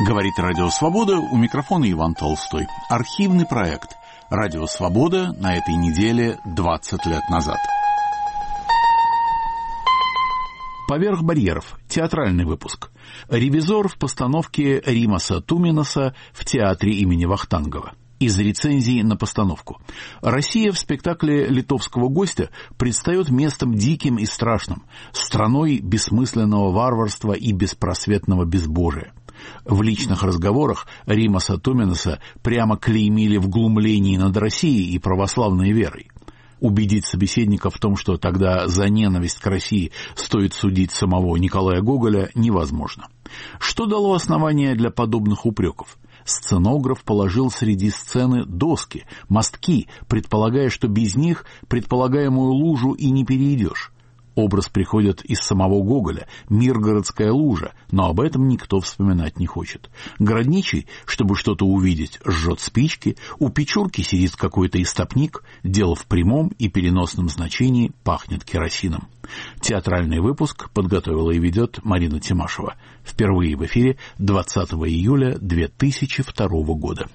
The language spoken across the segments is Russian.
Говорит Радио Свобода, у микрофона Иван Толстой. Архивный проект Радио Свобода на этой неделе 20 лет назад. «Поверх барьеров» – театральный выпуск. «Ревизор» в постановке Римаса Туминаса в театре имени Вахтангова. Из рецензии на постановку. Россия в спектакле «Литовского гостя» предстает местом диким и страшным, страной бессмысленного варварства и беспросветного безбожия. В личных разговорах Римаса Туминаса прямо клеймили в глумлении над Россией и православной верой. Убедить собеседника в том, что тогда за ненависть к России стоит судить самого Николая Гоголя, невозможно. Что дало основание для подобных упреков? Сценограф положил среди сцены доски, мостки, предполагая, что без них предполагаемую лужу и не перейдешь. Образ приходит из самого Гоголя, Миргородская лужа, но об этом никто вспоминать не хочет. Городничий, чтобы что-то увидеть, жжет спички, у Печурки сидит какой-то истопник, дело в прямом и переносном значении пахнет керосином. Театральный выпуск подготовила и ведет Марина Тимашева. Впервые в эфире 20 июля 2002 года.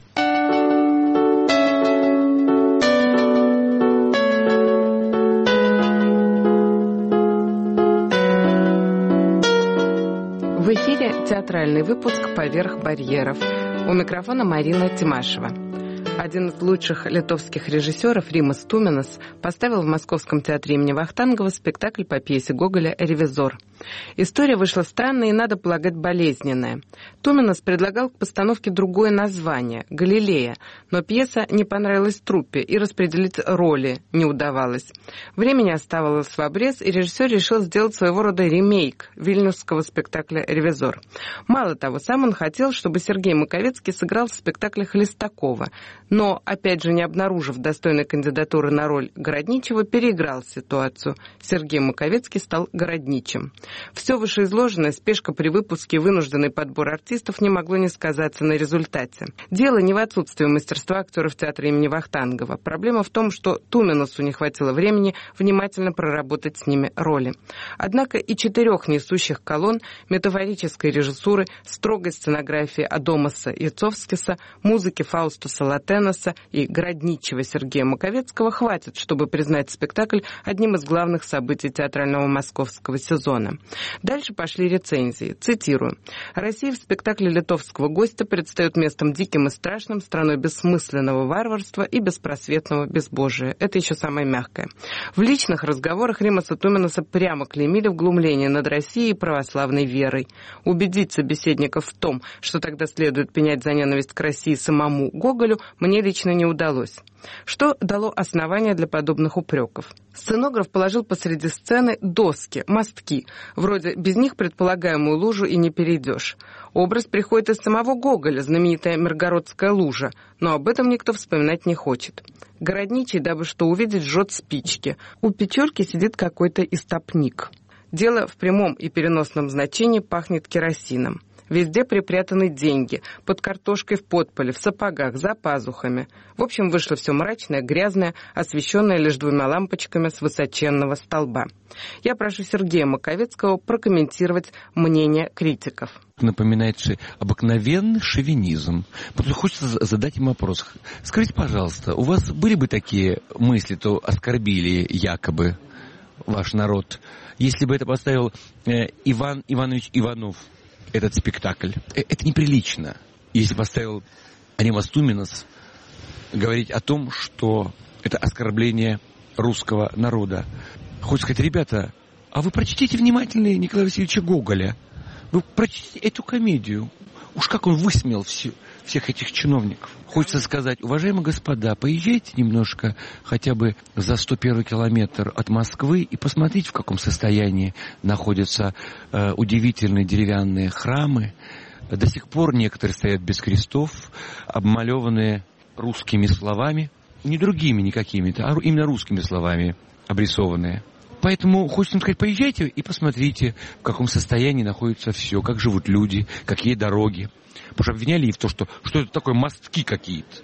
В эфире театральный выпуск «Поверх барьеров». У микрофона Марина Тимашева. Один из лучших литовских режиссеров, Римас Туминас, поставил в Московском театре имени Вахтангова спектакль по пьесе Гоголя «Ревизор». История вышла странная и, надо полагать, болезненная. Туминас предлагал к постановке другое название – «Галилея», но пьеса не понравилась труппе, и распределить роли не удавалось. Времени оставалось в обрез, и режиссер решил сделать своего рода ремейк вильнюсского спектакля «Ревизор». Мало того, сам он хотел, чтобы Сергей Маковецкий сыграл в спектакле Хлестакова, но, опять же, не обнаружив достойной кандидатуры на роль Городничего, переиграл ситуацию. Сергей Маковецкий стал Городничим. Все вышеизложенное, спешка при выпуске и вынужденный подбор артистов не могло не сказаться на результате. Дело не в отсутствии мастерства актеров театра имени Вахтангова. Проблема в том, что Туминасу не хватило времени внимательно проработать с ними роли. Однако и 4 несущих колонн, метафорической режиссуры, строгой сценографии Адамаса Яцовскиса, музыки Фаустуса Латеноса и Городничего Сергея Маковецкого хватит, чтобы признать спектакль одним из главных событий театрального московского сезона. Дальше пошли рецензии. Цитирую. «Россия в спектакле «Литовского гостя» предстает местом диким и страшным, страной бессмысленного варварства и беспросветного безбожия». Это еще самое мягкое. В личных разговорах Римаса Туминаса прямо клеймили в глумлении над Россией и православной верой. Убедить собеседников в том, что тогда следует пенять за ненависть к России самому Гоголю, мне лично не удалось. Что дало основание для подобных упреков? Сценограф положил посреди сцены доски, мостки. Вроде без них предполагаемую лужу и не перейдешь. Образ приходит из самого Гоголя, знаменитая Миргородская лужа, но об этом никто вспоминать не хочет. Городничий, дабы что увидеть, жжет спички. У Печурки сидит какой-то истопник. Дело в прямом и переносном значении пахнет керосином. Везде припрятаны деньги, под картошкой в подполе, в сапогах, за пазухами. В общем, вышло все мрачное, грязное, освещенное лишь 2 лампочками с высоченного столба. Я прошу Сергея Маковецкого прокомментировать мнение критиков. Напоминает обыкновенный шовинизм. Потому что хочется задать им вопрос. Скажите, пожалуйста, у вас были бы такие мысли, то оскорбили якобы ваш народ, если бы это поставил Иван Иванович Иванов, этот спектакль? Это неприлично. Если поставил Римас Туминас говорить о том, что это оскорбление русского народа. Хочется сказать, ребята, а вы прочтите внимательно Николая Васильевича Гоголя. Вы прочтите эту комедию. Уж как он высмеял всех этих чиновников. Хочется сказать, уважаемые господа, поезжайте немножко хотя бы за 101 километр от Москвы и посмотрите, в каком состоянии находятся удивительные деревянные храмы. До сих пор некоторые стоят без крестов, обмалеванные русскими словами, не другими никакими-то, а именно русскими словами обрисованные. Поэтому хочется сказать, поезжайте и посмотрите, в каком состоянии находится все, как живут люди, какие дороги. Потому что обвиняли их в том, что это такое мостки какие-то.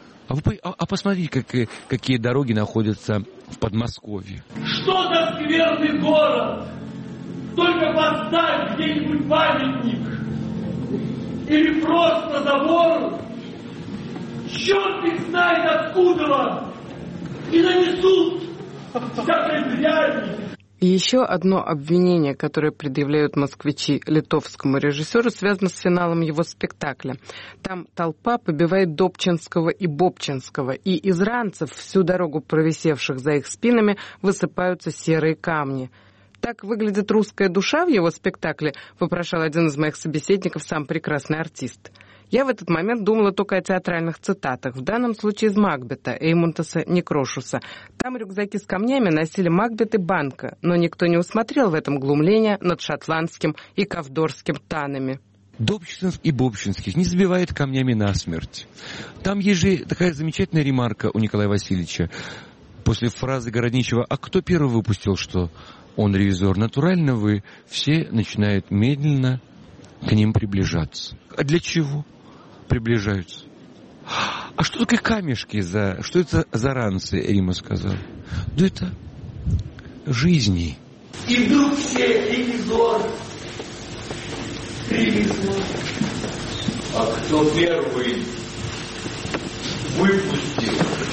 А посмотрите, какие дороги находятся в Подмосковье. Что за скверный город! Только поставь где-нибудь памятник! или просто забор, черт их знает откуда, и нанесут всякой дряни. И еще одно обвинение, которое предъявляют москвичи литовскому режиссеру, связано с финалом его спектакля. Там толпа побивает Добчинского и Бобчинского, и из ранцев, всю дорогу провисевших за их спинами, высыпаются серые камни. «Так выглядит русская душа в его спектакле?» — вопрошал один из моих собеседников, сам прекрасный артист. Я в этот момент думала только о театральных цитатах, в данном случае из Макбета, Эймунтаса Некрошуса. Там рюкзаки с камнями носили Макбет и Банка, но никто не усмотрел в этом глумления над шотландским и ковдорским танами. Добчинских и Бобчинских не забивают камнями насмерть. Там есть же такая замечательная ремарка у Николая Васильевича. После фразы Городничего «А кто первый выпустил что?» Он ревизор. Натурально вы все начинают медленно к ним приближаться. А для чего приближаются? А что такое камешки? Что это за ранцы, Рима сказала? Да это жизни. И вдруг все ревизор. А кто первый выпустил,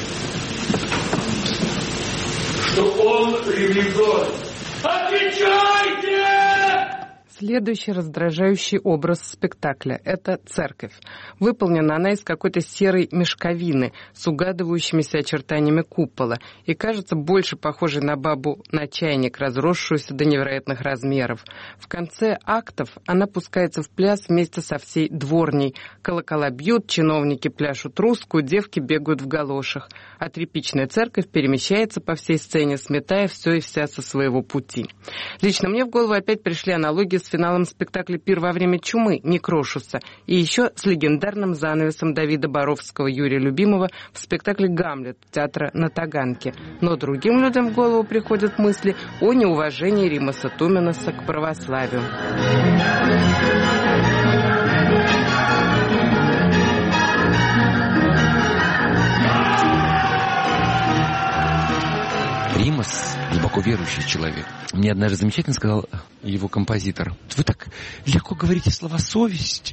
что он ревизор? Отвечайте! Следующий раздражающий образ спектакля – это церковь. Выполнена она из какой-то серой мешковины с угадывающимися очертаниями купола и кажется больше похожей на бабу на чайник, разросшуюся до невероятных размеров. В конце актов она пускается в пляс вместе со всей дворней. Колокола бьют, чиновники пляшут русскую, девки бегают в галошах. А тряпичная церковь перемещается по всей сцене, сметая все и вся со своего пути. Лично мне в голову опять пришли аналогии с финалом спектакля «Пир во время чумы» Некрошуса и еще с легендарным занавесом Давида Боровского, Юрия Любимого в спектакле «Гамлет» театра на Таганке. Но другим людям в голову приходят мысли о неуважении Римаса Туменоса к православию. Римас глубоко верующий человек. Мне однажды замечательно сказал его композитор: вы так легко говорите слова «совесть»,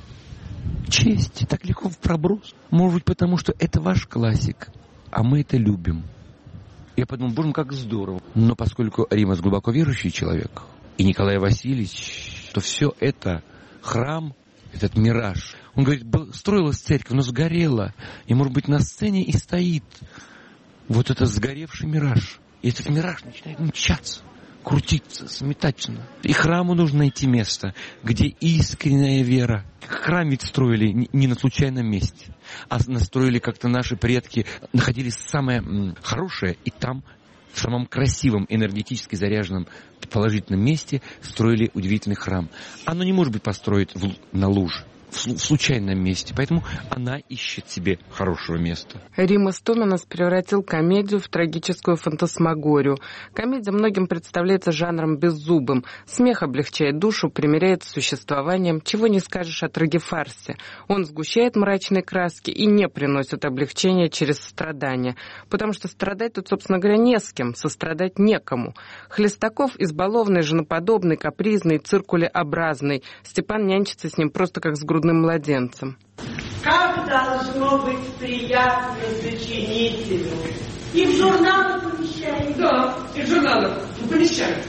«честь», так легко в проброс. Может быть, потому что это ваш классик, а мы это любим. Я подумал, боже мой, как здорово. Но поскольку Римас глубоко верующий человек, и Николай Васильевич, то все это храм, этот мираж. Он говорит, строилась церковь, но сгорела. И, может быть, на сцене и стоит вот этот сгоревший мираж. И этот мираж начинает мчаться, крутиться, сметаться. И храму нужно найти место, где искренняя вера. Храм ведь строили не на случайном месте, а настроили как-то наши предки, находили самое хорошее, и там, в самом красивом, энергетически заряженном, положительном месте строили удивительный храм. Оно не может быть построено на луже, в случайном месте. Поэтому она ищет себе хорошего места. Римас Туменос превратил комедию в трагическую фантасмагорию. Комедия многим представляется жанром беззубым. Смех облегчает душу, примиряет с существованием. Чего не скажешь о трагефарсе. Он сгущает мрачные краски и не приносит облегчения через страдания. Потому что страдать тут, собственно говоря, не с кем, сострадать некому. Хлестаков избалованный, женоподобный, капризный, циркулеобразный. Степан нянчится с ним просто как с грудным младенцем. Как должно быть приятно сочинителю? И в журналы помещают? Да, и в журналы помещают.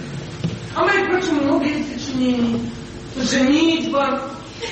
А моих, впрочем, много есть сочинений. «Женитьба»,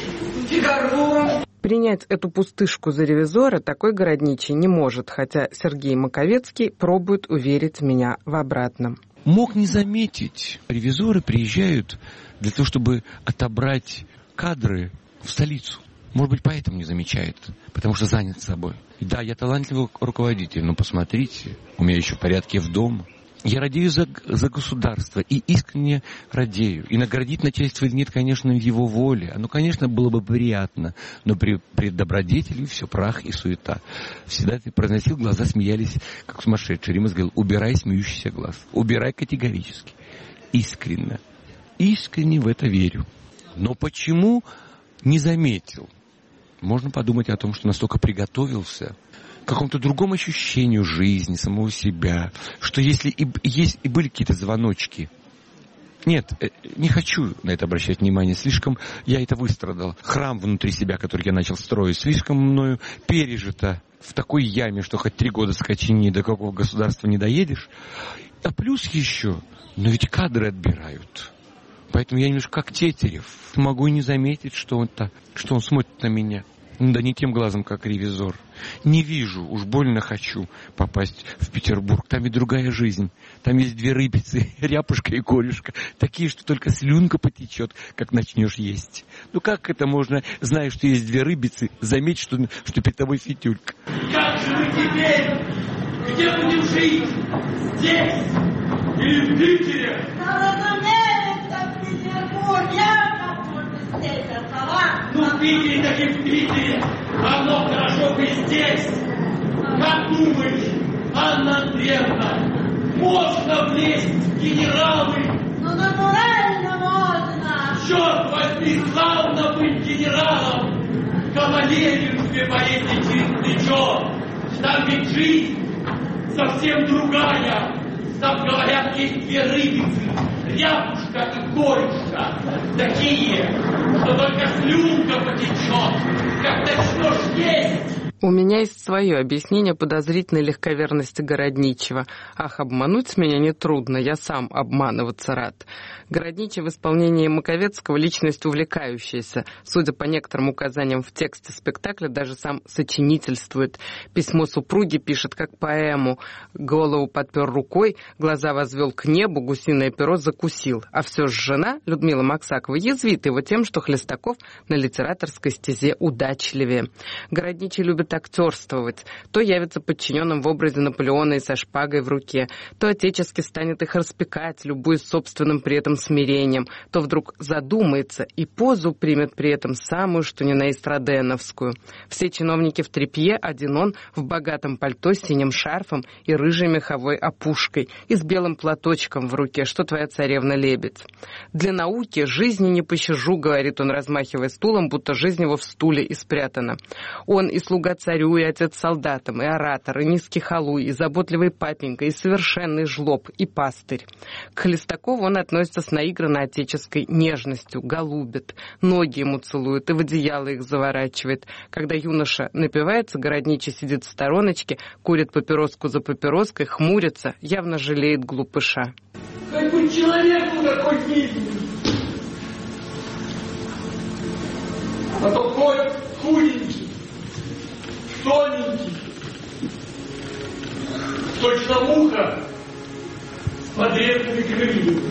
«Фигаро». Принять эту пустышку за ревизора такой Городничий не может, хотя Сергей Маковецкий пробует уверить меня в обратном. Мог не заметить. Ревизоры приезжают для того, чтобы отобрать кадры в столицу. Может быть, поэтому не замечает, потому что занят собой. И да, я талантливый руководитель, но посмотрите, у меня еще в порядке в дома. Я радею за государство и искренне радею. И наградить начальство нет, конечно, в его воле. Оно, конечно, было бы приятно, но при добродетели все прах и суета. Всегда ты произносил, глаза смеялись, как сумасшедший. Римас говорил, убирай смеющийся глаз. Убирай категорически. Искренне. Искренне в это верю. Но почему не заметил? Можно подумать о том, что настолько приготовился к какому-то другому ощущению жизни, самого себя, что если и были какие-то звоночки, Нет, не хочу на это обращать внимание. Слишком я это выстрадал. Храм внутри себя, который я начал строить, слишком мною пережито в такой яме, что хоть 3 года скачи, ни до какого государства не доедешь. А плюс еще, но ведь кадры отбирают. Поэтому я немножко как Тетерев. Могу и не заметить, что он смотрит на меня. Да не тем глазом, как ревизор. Не вижу, уж больно хочу попасть в Петербург. Там и другая жизнь. Там есть 2 рыбицы, ряпушка и корюшка. Такие, что только слюнка потечет, как начнешь есть. Ну как это можно, зная, что есть 2 рыбицы, заметить, что перед тобой фитюлька? Как же мы теперь? Где будем жить? Здесь? Или в Питере? Разумеется, в Петербург. Я как можно здесь оставаться. Ну, в Питере, так и в Питере. Равно хорошо бы здесь. Как думаешь, Анна Андреевна, можно влезть в генералы? Ну, натурально можно. Черт возьми, славно быть генералом. Кавалерию себе повесить через плечо. Там ведь жизнь совсем другая. Там, говорят, есть 2 рыбицы, ряпушка и корюшка. Такие, что только слюнка потечет, как начнешь есть. У меня есть свое объяснение подозрительной легковерности Городничева. Ах, обмануть меня нетрудно, я сам обманываться рад. Городничев в исполнении Маковецкого личность увлекающаяся. Судя по некоторым указаниям в тексте спектакля, даже сам сочинительствует. Письмо супруги пишет как поэму. Голову подпер рукой, глаза возвел к небу, гусиное перо закусил. А все же жена, Людмила Максакова, язвит его тем, что Хлестаков на литераторской стезе удачливее. Городничий любит актерствовать. То явится подчиненным в образе Наполеона и со шпагой в руке, то отечески станет их распекать, любуясь собственным при этом смирением, то вдруг задумается и позу примет при этом самую, что ни на есть роденовскую. Все чиновники в тряпье, один он в богатом пальто с синим шарфом и рыжей меховой опушкой, и с белым платочком в руке, что твоя царевна-лебедь. Для науки жизни не пощажу, говорит он, размахивая стулом, будто жизнь его в стуле и спрятана. Он и слуга царю, и отец солдатам, и оратор, и низкий халуй, и заботливый папенька, и совершенный жлоб, и пастырь. К Хлестакову он относится с наигранно отеческой нежностью, голубит, ноги ему целует и в одеяло их заворачивает. Когда юноша напивается, Городничий сидит в стороночке, курит папироску за папироской, хмурится, явно жалеет глупыша. Хоть бы человек был такой видный. А то хоть худенький, тоненький, точно муха с подрезанными крыльями.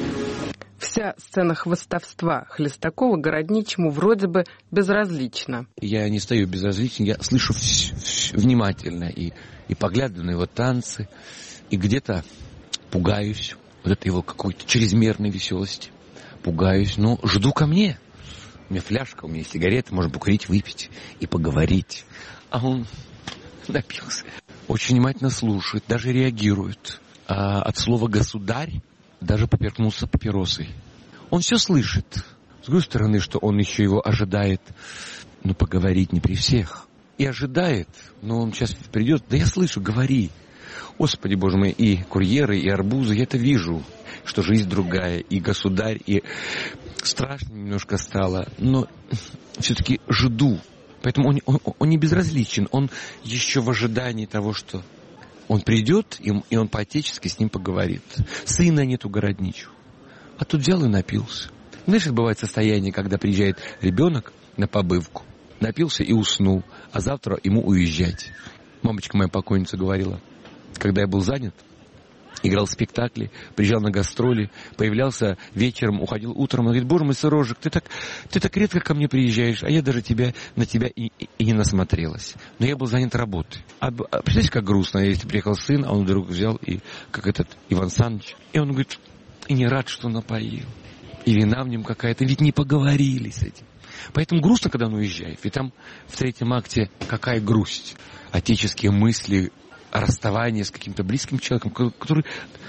Вся сцена хвастовства Хлестакова Городничему вроде бы безразлична. Я не стою безразличен, я слышу внимательно и поглядываю на его танцы, и где-то пугаюсь вот этой его какой-то чрезмерной веселости. Пугаюсь, но жду ко мне. У меня фляжка, у меня сигареты, можно покурить, выпить и поговорить. А он напился. Очень внимательно слушает, даже реагирует. А от слова «государь» даже поперхнулся папиросой. Он все слышит. С другой стороны, что он еще его ожидает, но поговорить не при всех. И ожидает, но он сейчас придет. Да я слышу, говори. Господи, Боже мой, и курьеры, и арбузы, я это вижу, что жизнь другая, и государь, и страшно немножко стало, но все-таки жду. Поэтому он не безразличен, он еще в ожидании того, что он придет, и он по-отечески с ним поговорит. Сына нет у Городничего. А тут взял и напился. Знаешь, бывает состояние, когда приезжает ребенок на побывку, напился и уснул, а завтра ему уезжать. Мамочка моя покойница говорила, когда я был занят, играл в спектакле, приезжал на гастроли, появлялся вечером, уходил утром. Он говорит: Боже мой, сырожек, ты так редко ко мне приезжаешь, а я даже на тебя и не насмотрелась. Но я был занят работой. Представляете, как грустно, если приехал сын, а он вдруг взял, и как этот Иван Саныч, и он говорит, и не рад, что напоил. И вина в нем какая-то, ведь не поговорили с этим. Поэтому грустно, когда он уезжает. Ведь там в третьем акте какая грусть. Отеческие мысли, расставание с каким-то близким человеком, который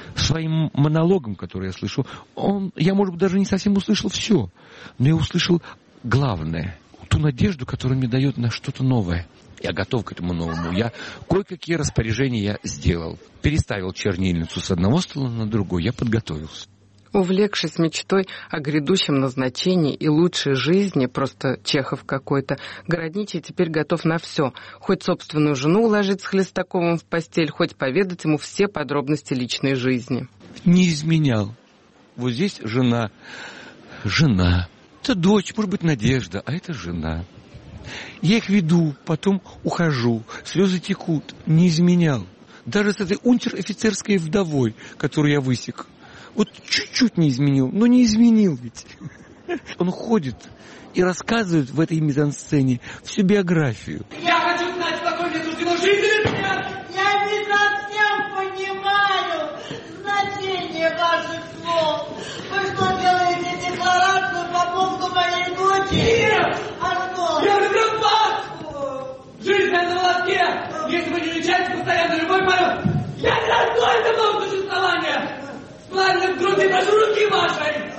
своим монологом, который я слышу, я, может быть, даже не совсем услышал все, но я услышал главное, ту надежду, которую мне дает на что-то новое. Я готов к этому новому. Кое-какие распоряжения я сделал. Переставил чернильницу с одного стола на другой. Я подготовился. Увлекшись мечтой о грядущем назначении и лучшей жизни, просто Чехов какой-то, Городничий теперь готов на все. Хоть собственную жену уложить с Хлестаковым в постель, хоть поведать ему все подробности личной жизни. Не изменял. Вот здесь жена. Это дочь, может быть, Надежда, а это жена. Я их веду, потом ухожу, слезы текут. Не изменял. Даже с этой унтер-офицерской вдовой, которую я высек. Вот чуть-чуть не изменил, но не изменил ведь. Он ходит и рассказывает в этой мизансцене всю биографию. Я хочу знать, какой мне суждено жить или нет. Я не совсем понимаю значение ваших слов. Вы что, делаете декларацию по поводу моей дочери? Нет! А что? Я люблю Пасху! Жизнь на волоске! Если вы не лечаете постоянно любой порог, я не достойна нового существования! Ладно, в груди прошу руки вашей!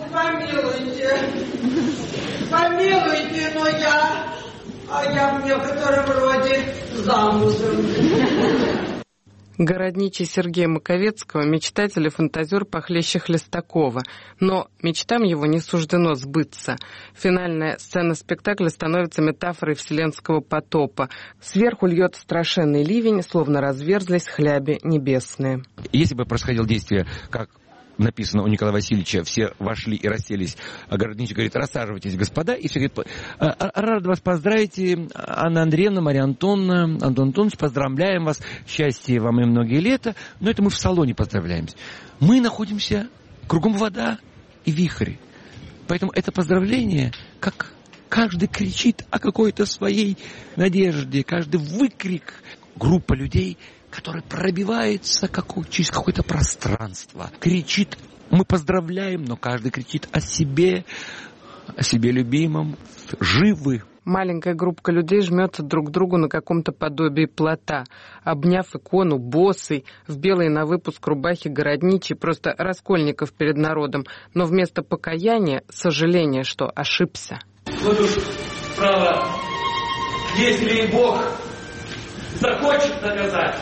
Помилуйте, но я в некотором роде замужем. Городничий Сергея Маковецкого – мечтатель и фантазер похлеще Хлестакова. Но мечтам его не суждено сбыться. Финальная сцена спектакля становится метафорой вселенского потопа. Сверху льет страшенный ливень, словно разверзлись хляби небесные. Если бы происходило действие, как написано у Николая Васильевича, все вошли и расселись, а Городничий говорит: рассаживайтесь, господа, и все говорят: рад вас поздравить, Анна Андреевна, Мария Антоновна, Антон Антонович, поздравляем вас, счастья вам и многие лета, но это мы в салоне поздравляемся. Мы находимся, кругом вода и вихрь, поэтому это поздравление, как каждый кричит о какой-то своей надежде, каждый выкрик, группа людей, который пробивается через какое-то пространство. Кричит, мы поздравляем, но каждый кричит о себе любимом, живы. Маленькая группка людей жмется друг к другу на каком-то подобии плота. Обняв икону, босый, в белой на выпуск рубахе Городничий, просто Раскольников перед народом, но вместо покаяния сожаление, что ошибся. Вот уж, право, если и Бог захочет наказать,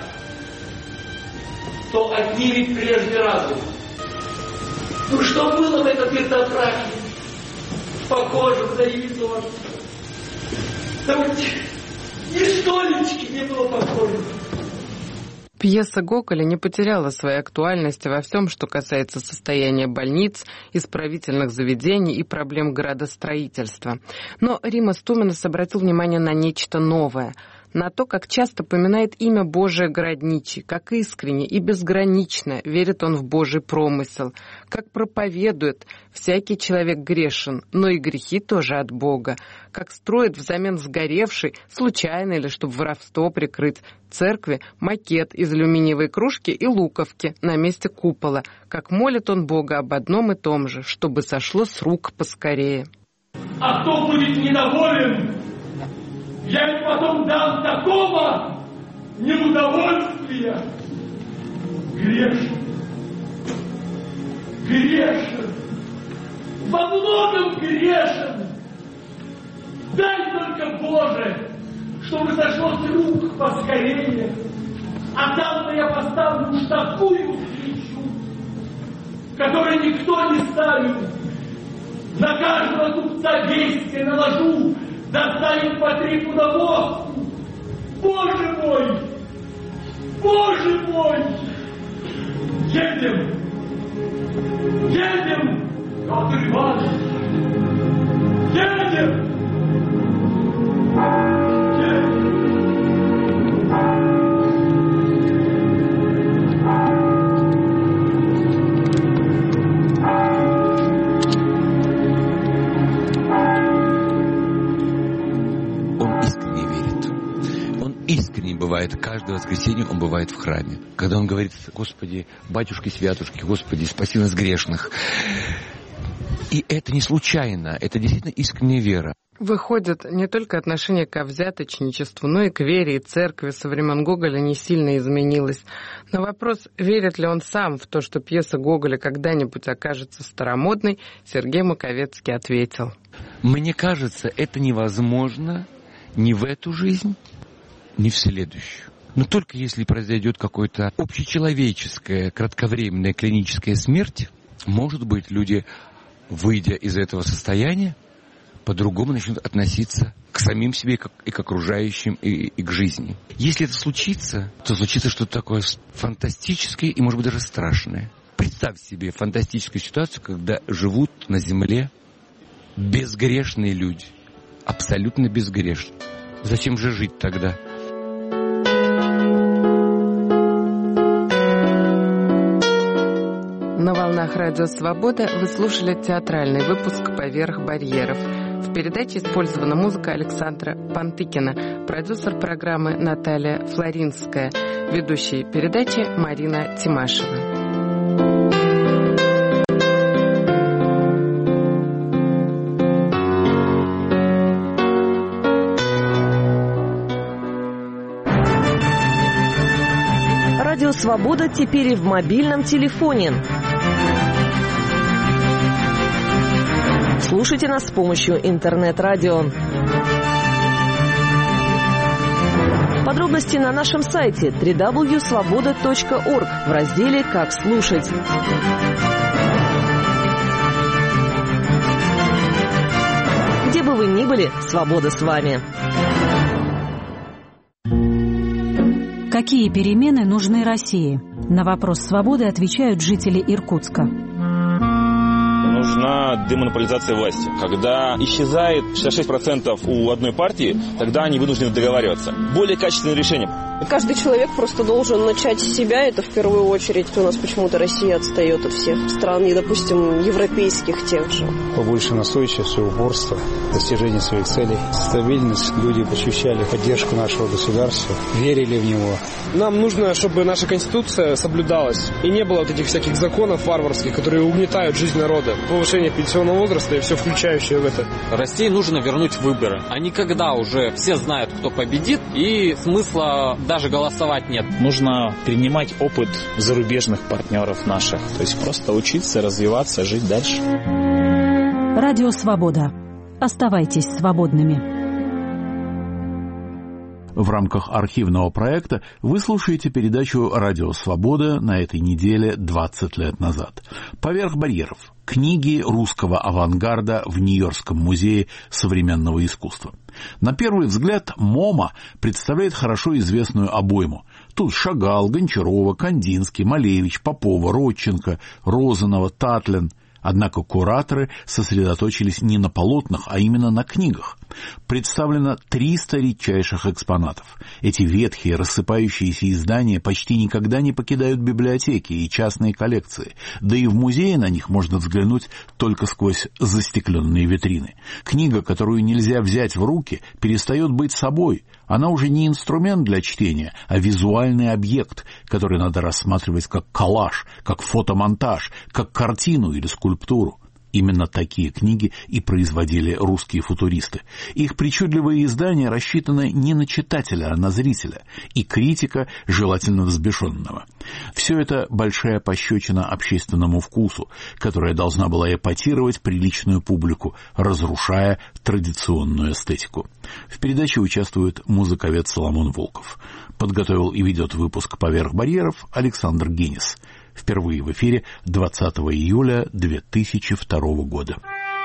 то отнимет прежде разум. Ну что было в этом пиздофраке? Похоже на ревизор. Да вот ни столечки не было похоже. Пьеса Гоголя не потеряла своей актуальности во всем, что касается состояния больниц, исправительных заведений и проблем градостроительства. Но Римас Туминас обратил внимание на нечто новое, на то, как часто поминает имя Божие Городничий, как искренне и безгранично верит он в Божий промысел, как проповедует: всякий человек грешен, но и грехи тоже от Бога, как строит взамен сгоревшей, случайно или чтобы воровство прикрыть, церкви макет из алюминиевой кружки и луковки на месте купола, как молит он Бога об одном и том же, чтобы сошло с рук поскорее. А кто будет недоволен, я ему потом дам такого неудовольствия. Грешен. Во многом грешен. Дай только, Боже, чтобы сошло с рук поскорее. А там-то я поставлю уж такую свечу, которой никто не ставит. На каждого купца действия наложу, достанет по 3 пуда воску. Боже мой! Боже мой! Едем! Петр Иванович! Едем! Бывает, каждое воскресенье он бывает в храме. Когда он говорит: Господи, батюшки-святушки, Господи, спаси нас грешных. И это не случайно, это действительно искренняя вера. Выходит, не только отношение к взяточничеству, но и к вере и церкви со времен Гоголя не сильно изменилось. На вопрос, верит ли он сам в то, что пьеса Гоголя когда-нибудь окажется старомодной, Сергей Маковецкий ответил: мне кажется, это невозможно ни в эту жизнь, ни в следующую. Но только если произойдет какая-то общечеловеческая, кратковременная клиническая смерть, может быть, люди, выйдя из этого состояния, по-другому начнут относиться к самим себе и к окружающим, и к жизни. Если это случится, то случится что-то такое фантастическое и, может быть, даже страшное. Представь себе фантастическую ситуацию, когда живут на земле безгрешные люди. Абсолютно безгрешные. Зачем же жить тогда? На волнах Радио Свобода вы слушали театральный выпуск «Поверх барьеров». В передаче использована музыка Александра Пантыкина, продюсер программы Наталья Флоринская, ведущая передачи Марина Тимашева. Радио Свобода теперь и в мобильном телефоне. Слушайте нас с помощью интернет-радио. Подробности на нашем сайте www.svoboda.org в разделе «Как слушать». Где бы вы ни были, свобода с вами. Какие перемены нужны России? На вопрос «Свободы» отвечают жители Иркутска. Нужна демонополизация власти. Когда исчезает 66% у одной партии, тогда они вынуждены договариваться. Более качественное решение. Каждый человек просто должен начать с себя, это в первую очередь. У нас почему-то Россия отстает от всех стран, и, допустим, европейских тех же. Побольше настойчивости, упорства, достижения своих целей, стабильность. Люди ощущали поддержку нашего государства, верили в него. Нам нужно, чтобы наша Конституция соблюдалась, и не было вот этих всяких законов варварских, которые угнетают жизнь народа. Повышение пенсионного возраста и все включающее в это. России нужно вернуть выборы. А не когда уже все знают, кто победит, и смысла даже голосовать нет. Нужно перенимать опыт зарубежных партнеров наших. То есть просто учиться, развиваться, жить дальше. Радио Свобода. Оставайтесь свободными. В рамках архивного проекта вы слушаете передачу «Радио Свобода» на этой неделе 20 лет назад. «Поверх барьеров. Книги русского авангарда в Нью-Йоркском музее современного искусства». На первый взгляд МоМА представляет хорошо известную обойму. Тут Шагал, Гончарова, Кандинский, Малевич, Попова, Родченко, Розанова, Татлин. Однако кураторы сосредоточились не на полотнах, а именно на книгах. Представлено 300 редчайших экспонатов. Эти ветхие, рассыпающиеся издания почти никогда не покидают библиотеки и частные коллекции, да и в музее на них можно взглянуть только сквозь застекленные витрины. Книга, которую нельзя взять в руки, перестает быть собой. Она уже не инструмент для чтения, а визуальный объект, который надо рассматривать как коллаж, как фотомонтаж, как картину или скульптуру. Именно такие книги и производили русские футуристы. Их причудливые издания рассчитаны не на читателя, а на зрителя, и критика, желательно взбешенного. Все это большая пощечина общественному вкусу, которая должна была эпатировать приличную публику, разрушая традиционную эстетику. В передаче участвует музыковед Соломон Волков. Подготовил и ведет выпуск «Поверх барьеров» Александр Генис. Впервые в эфире 20 июля 2002 года.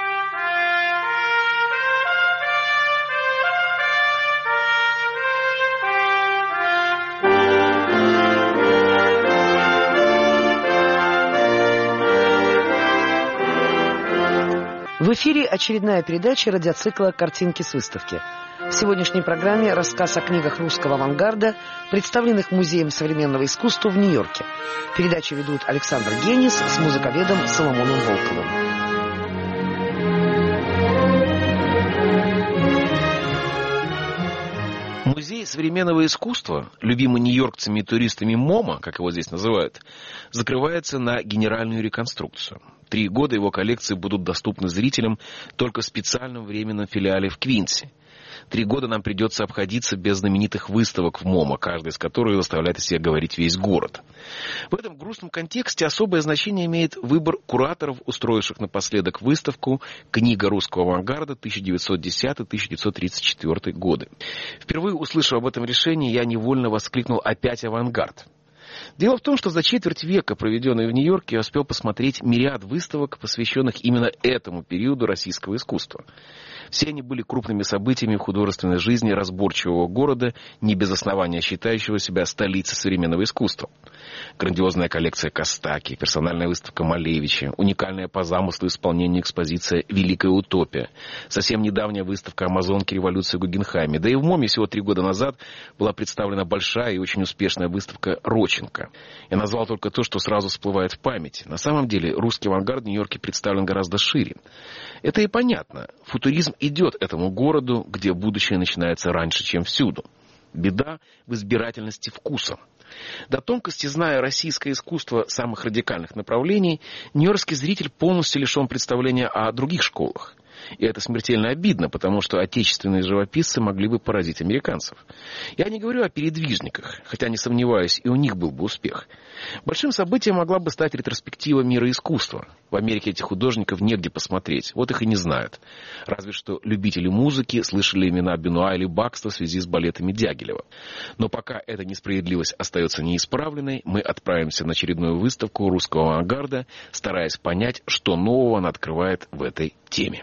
В эфире очередная передача радиоцикла «Картинки с выставки». В сегодняшней программе рассказ о книгах русского авангарда, представленных Музеем современного искусства в Нью-Йорке. Передачу ведут Александр Генис с музыковедом Соломоном Волковым. Музей современного искусства, любимый нью-йоркцами и туристами МоМА, как его здесь называют, закрывается на генеральную реконструкцию. 3 года его коллекции будут доступны зрителям только в специальном временном филиале в Квинси. 3 года нам придется обходиться без знаменитых выставок в МоМА, каждая из которых заставляет о себе говорить весь город. В этом грустном контексте особое значение имеет выбор кураторов, устроивших напоследок выставку «Книга русского авангарда 1910-1934 годы». Впервые услышав об этом решении, я невольно воскликнул «Опять авангард?». Дело в том, что за четверть века, проведенной в Нью-Йорке, я успел посмотреть мириад выставок, посвященных именно этому периоду российского искусства. Все они были крупными событиями в художественной жизни разборчивого города, не без основания считающего себя столицей современного искусства. Грандиозная коллекция Костаки, персональная выставка Малевича, уникальная по замыслу и исполнению экспозиция «Великая утопия», совсем недавняя выставка «Амазонки. Революции в Гугенхайме». Да и в МОМе всего 3 года назад была представлена большая и очень успешная выставка «Родченко». Я назвал только то, что сразу всплывает в памяти. На самом деле русский авангард в Нью-Йорке представлен гораздо шире. Это и понятно. Футуризм идет этому городу, где будущее начинается раньше, чем всюду. Беда в избирательности вкуса. До тонкости зная российское искусство самых радикальных направлений, нью-йоркский зритель полностью лишен представления о других школах. И это смертельно обидно, потому что отечественные живописцы могли бы поразить американцев. Я не говорю о передвижниках, хотя не сомневаюсь, и у них был бы успех. Большим событием могла бы стать ретроспектива мира искусства. В Америке этих художников негде посмотреть, вот их и не знают. Разве что любители музыки слышали имена Бенуа или Бакста в связи с балетами Дягилева. Но пока эта несправедливость остается неисправленной, мы отправимся на очередную выставку русского авангарда, стараясь понять, что нового она открывает в этой теме.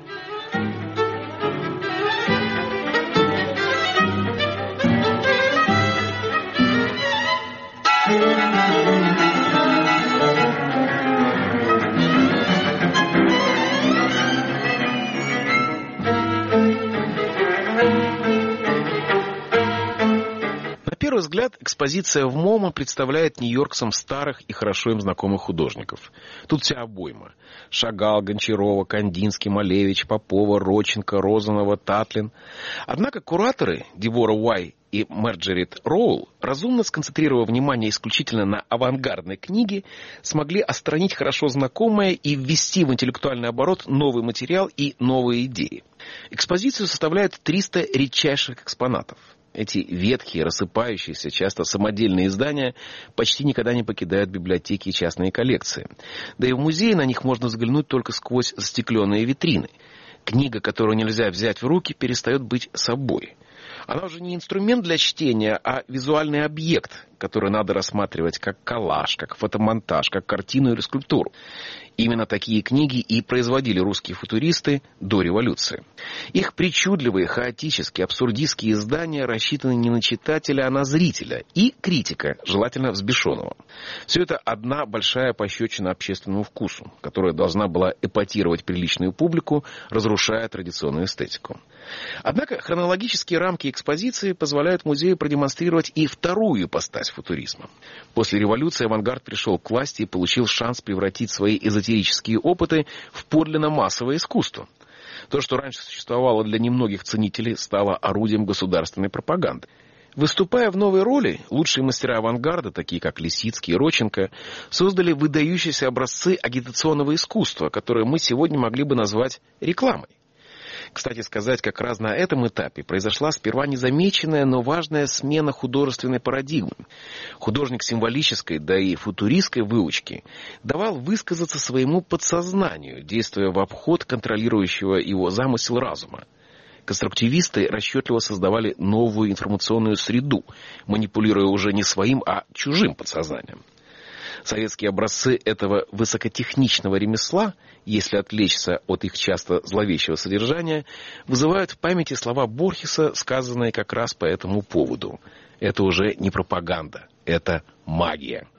На первый взгляд, экспозиция в МОМА представляет нью-йоркцам старых и хорошо им знакомых художников. Тут вся обойма. Шагал, Гончарова, Кандинский, Малевич, Попова, Родченко, Розанова, Татлин. Однако кураторы Дебора Уай и Марджорит Роул, разумно сконцентрировав внимание исключительно на авангардной книге, смогли отстранить хорошо знакомое и ввести в интеллектуальный оборот новый материал и новые идеи. Экспозицию составляют 300 редчайших экспонатов. Эти ветхие, рассыпающиеся, часто самодельные издания почти никогда не покидают библиотеки и частные коллекции. Да и в музее на них можно взглянуть только сквозь застекленные витрины. Книга, которую нельзя взять в руки, перестает быть собой. Она уже не инструмент для чтения, а визуальный объект, который надо рассматривать как коллаж, как фотомонтаж, как картину или скульптуру. Именно такие книги и производили русские футуристы до революции. Их причудливые, хаотические, абсурдистские издания рассчитаны не на читателя, а на зрителя и критика, желательно взбешенного. Все это одна большая пощечина общественному вкусу, которая должна была эпатировать приличную публику, разрушая традиционную эстетику. Однако хронологические рамки экспозиции позволяют музею продемонстрировать и вторую ипостась футуризма. После революции авангард пришел к власти и получил шанс превратить свои эзотерические опыты в подлинно массовое искусство. То, что раньше существовало для немногих ценителей, стало орудием государственной пропаганды. Выступая в новой роли, лучшие мастера авангарда, такие как Лисицкий и Родченко, создали выдающиеся образцы агитационного искусства, которые мы сегодня могли бы назвать рекламой. Кстати сказать, как раз на этом этапе произошла сперва незамеченная, но важная смена художественной парадигмы. Художник символической, да и футуристской выучки давал высказаться своему подсознанию, действуя в обход контролирующего его замысел разума. Конструктивисты расчетливо создавали новую информационную среду, манипулируя уже не своим, а чужим подсознанием. Советские образцы этого высокотехничного ремесла, если отвлечься от их часто зловещего содержания, вызывают в памяти слова Борхеса, сказанные как раз по этому поводу. Это уже не пропаганда, это магия.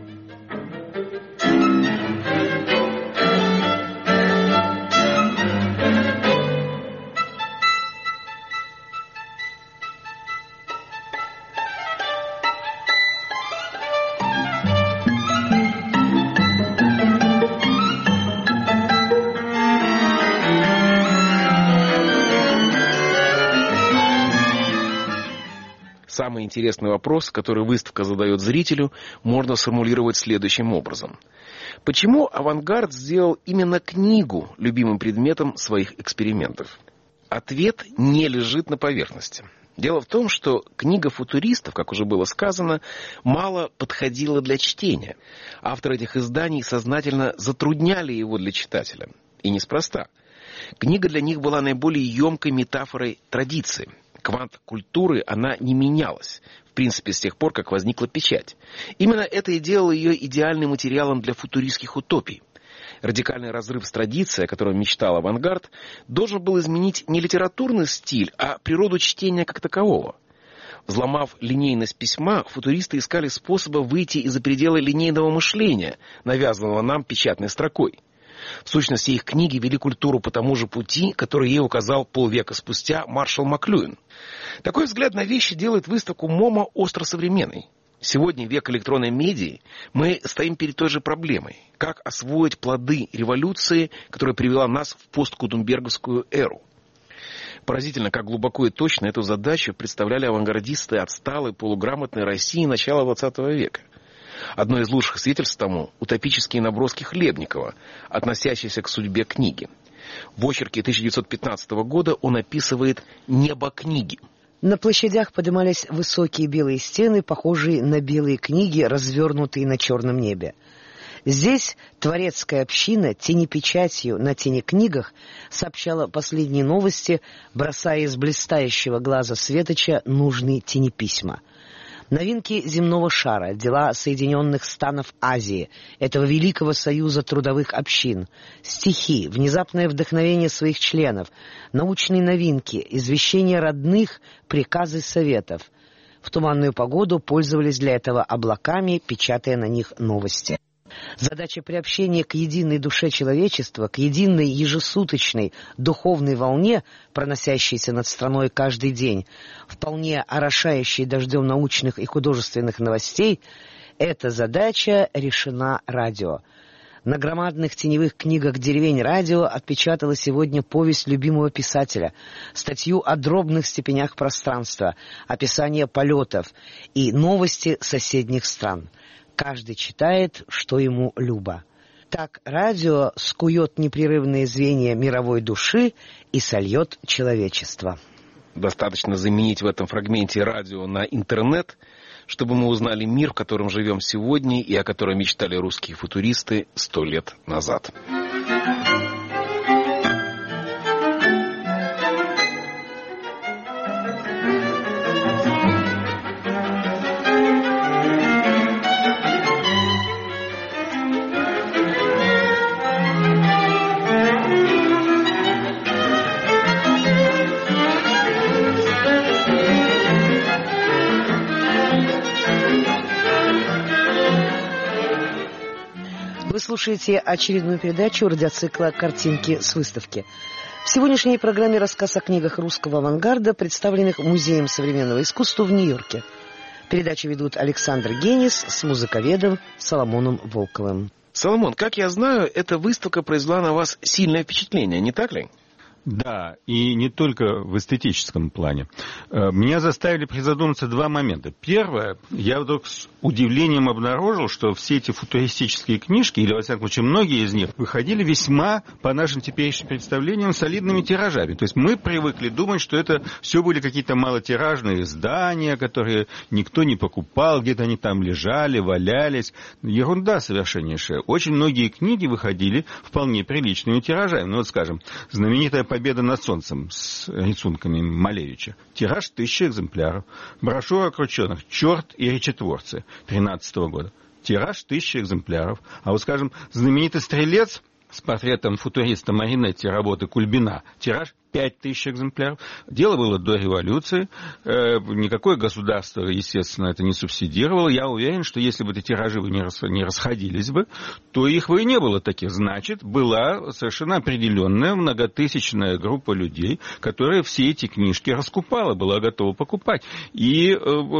Самый интересный вопрос, который выставка задает зрителю, можно сформулировать следующим образом. Почему авангард сделал именно книгу любимым предметом своих экспериментов? Ответ не лежит на поверхности. Дело в том, что книга футуристов, как уже было сказано, мало подходила для чтения. Авторы этих изданий сознательно затрудняли его для читателя. И неспроста. Книга для них была наиболее емкой метафорой традиции. Квант культуры, она не менялась, в принципе, с тех пор, как возникла печать. Именно это и делало ее идеальным материалом для футуристских утопий. Радикальный разрыв с традицией, о которой мечтал авангард, должен был изменить не литературный стиль, а природу чтения как такового. Взломав линейность письма, футуристы искали способа выйти из-за предела линейного мышления, навязанного нам печатной строкой. В сущности, их книги вели культуру по тому же пути, который ей указал полвека спустя Маршал Маклюин. Такой взгляд на вещи делает выставку МОМА остро современной. Сегодня, век электронной медии, мы стоим перед той же проблемой. Как освоить плоды революции, которая привела нас в посткутенберговскую эру? Поразительно, как глубоко и точно эту задачу представляли авангардисты отсталой полуграмотной России начала XX века. Одно из лучших свидетельств тому – утопические наброски Хлебникова, относящиеся к судьбе книги. В очерке 1915 года он описывает «небо книги». На площадях поднимались высокие белые стены, похожие на белые книги, развернутые на черном небе. Здесь творецкая община тенепечатью на тенекнигах сообщала последние новости, бросая из блистающего глаза светоча нужные тенеписьма. Новинки земного шара, дела Соединенных Станов Азии, этого великого союза трудовых общин, стихи, внезапное вдохновение своих членов, научные новинки, извещения родных, приказы советов. В туманную погоду пользовались для этого облаками, печатая на них новости. Задача приобщения к единой душе человечества, к единой ежесуточной духовной волне, проносящейся над страной каждый день, вполне орошающей дождем научных и художественных новостей, эта задача решена радио. На громадных теневых книгах деревень радио отпечатала сегодня повесть любимого писателя, статью о дробных степенях пространства, описание полетов и новости соседних стран. Каждый читает, что ему любо. Так радио скует непрерывные звенья мировой души и сольет человечество. Достаточно заменить в этом фрагменте радио на интернет, чтобы мы узнали мир, в котором живем сегодня и о котором мечтали русские футуристы 100 лет назад. Вы слушаете очередную передачу радиоцикла «Картинки с выставки». В сегодняшней программе рассказ о книгах русского авангарда, представленных Музеем современного искусства в Нью-Йорке. Передачу ведут Александр Генис с музыковедом Соломоном Волковым. Соломон, как я знаю, эта выставка произвела на вас сильное впечатление, не так ли? Да, и не только в эстетическом плане. Меня заставили призадуматься два момента. Первое, я вдруг с удивлением обнаружил, что все эти футуристические книжки, или, во всяком случае, многие из них, выходили весьма, по нашим теперешним представлениям, солидными тиражами. То есть мы привыкли думать, что это все были какие-то малотиражные издания, которые никто не покупал, где-то они там лежали, валялись. Ерунда совершеннейшая. Очень многие книги выходили вполне приличными тиражами. Ну вот, скажем, знаменитая «Победа над солнцем» с рисунками Малевича. Тираж 1000 экземпляров. Брошюра Крученых «Черт и речетворцы» 2013 года. Тираж 1000 экземпляров. А вот, скажем, знаменитый «Стрелец» с портретом футуриста Маринетти работы Кульбина. Тираж 5000 экземпляров. Дело было до революции. Никакое государство, естественно, это не субсидировало. Я уверен, что если бы эти тиражи не расходились бы, то их бы и не было таких. Значит, была совершенно определенная многотысячная группа людей, которая все эти книжки раскупала, была готова покупать. И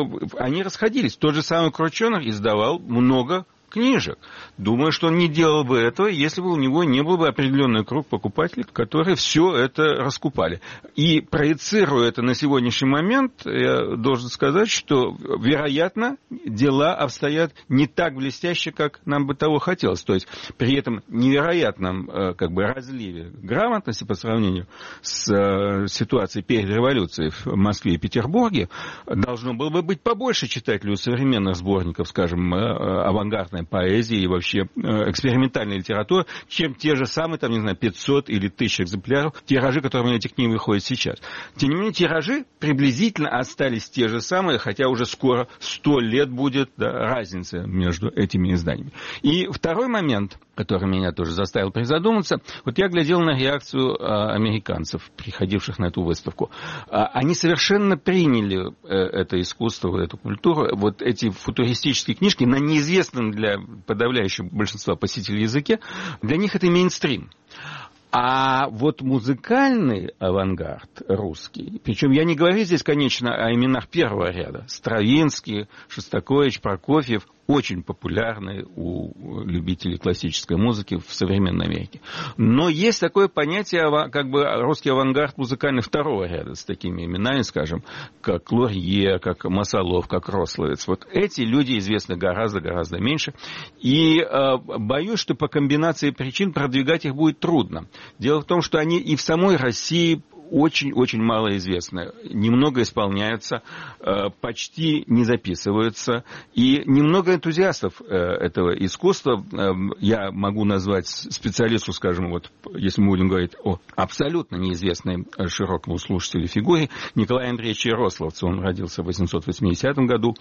они расходились. Тот же самый Крученых издавал много книжек. Думаю, что он не делал бы этого, если бы у него не был бы определенный круг покупателей, которые все это раскупали. И проецируя это на сегодняшний момент, я должен сказать, что, вероятно, дела обстоят не так блестяще, как нам бы того хотелось. То есть при этом невероятном разливе грамотности по сравнению с ситуацией перед революцией в Москве и Петербурге должно было бы быть побольше читателей у современных сборников, скажем, авангардной авангардная поэзия и вообще экспериментальная литература, чем те же самые, там, не знаю, 500 или 1000 экземпляров, тиражи, которыми эти книги выходят сейчас. Тем не менее, тиражи приблизительно остались те же самые, хотя уже скоро 100 лет будет, да, разница между этими изданиями. И второй момент, который меня тоже заставил призадуматься, вот я глядел на реакцию американцев, приходивших на эту выставку. Они совершенно приняли это искусство, эту культуру, вот эти футуристические книжки на неизвестном для подавляющего большинства посетителей языке, для них это мейнстрим. А вот музыкальный авангард русский, причем я не говорю здесь, конечно, о именах первого ряда, Стравинский, Шостакович, Прокофьев, очень популярны у любителей классической музыки в современной Америке. Но есть такое понятие, как бы русский авангард музыкальный второго ряда, с такими именами, скажем, как Лурье, как Масалов, как Рословец. Вот эти люди известны гораздо меньше. И боюсь, что по комбинации причин продвигать их будет трудно. Дело в том, что они и в самой России очень мало известны, немного исполняются, почти не записываются, и немного энтузиастов этого искусства. Я могу назвать специалисту, скажем, вот, если мы будем говорить о абсолютно неизвестной широкому слушателю фигуре, Николае Андреевиче Рословце. Он родился в 880 году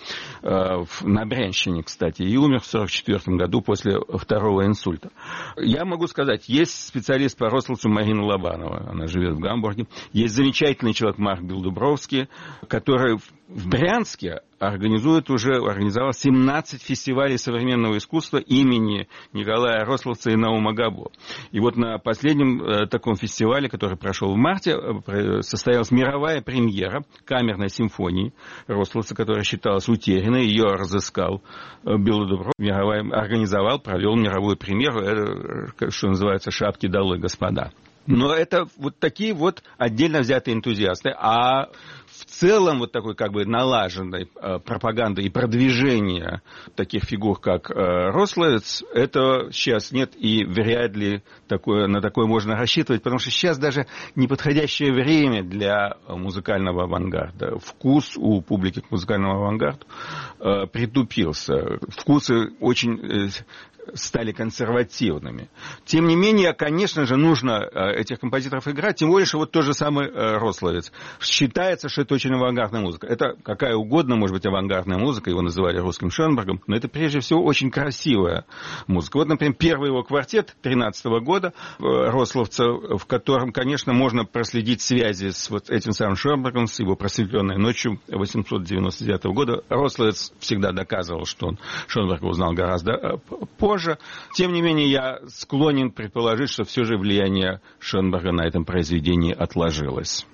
на Брянщине, кстати, и умер в 1944 году после второго инсульта. Я могу сказать, есть специалист по Рословцу Марина Лобанова, она живет в Гамбурге. Есть замечательный человек Марк Белдубровский, который в Брянске организовал 17 фестивалей современного искусства имени Николая Рословца и Наума Габо. И вот на последнем таком фестивале, который прошел в марте, состоялась мировая премьера камерной симфонии Рословца, которая считалась утерянной. Ее разыскал Белдубров, организовал, провел мировую премьеру. Это, что называется, шапки долой, господа. Но это вот такие вот отдельно взятые энтузиасты. А в целом вот такой как бы налаженной пропаганды и продвижения таких фигур, как Рословец, это сейчас нет, и вряд ли на такое можно рассчитывать, потому что сейчас даже неподходящее время для музыкального авангарда. Вкус у публики к музыкальному авангарду притупился. Вкусы очень стали консервативными. Тем не менее, конечно же, нужно этих композиторов играть, тем более, что вот тот же самый Рословец. Считается, что это очень авангардная музыка. Это какая угодно, может быть, авангардная музыка, его называли русским Шонбергом, но это прежде всего очень красивая музыка. Вот, например, первый его квартет 13 года Рословца, в котором, конечно, можно проследить связи с вот этим самым Шонбергом, с его просветленной ночью 899 года. Рословец всегда доказывал, что он Шонберга узнал гораздо позже. Тем не менее, я склонен предположить, что все же влияние Шонберга на этом произведении отложилось.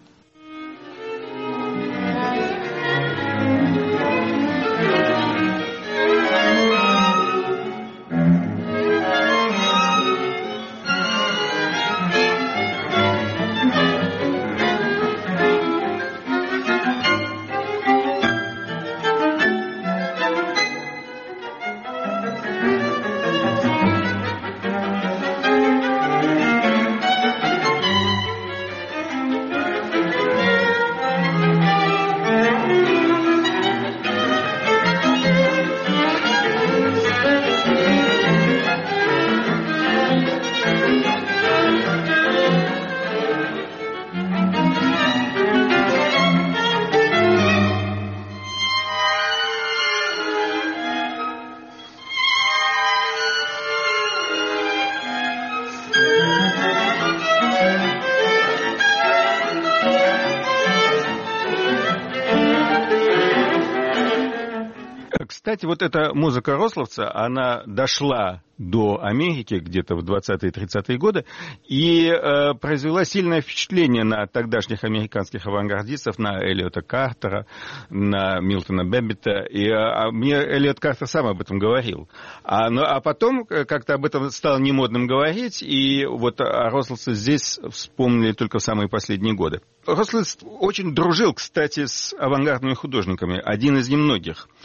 Кстати, вот эта музыка Рословца, она дошла до Америки где-то в 20-е 30-е годы и произвела сильное впечатление на тогдашних американских авангардистов, на Эллиота Картера, на Милтона Бэббита. И мне Эллиот Картер сам об этом говорил. А потом как-то об этом стало немодным говорить, и вот о Рословце здесь вспомнили только в самые последние годы. Рословец очень дружил, кстати, с авангардными художниками, один из немногих.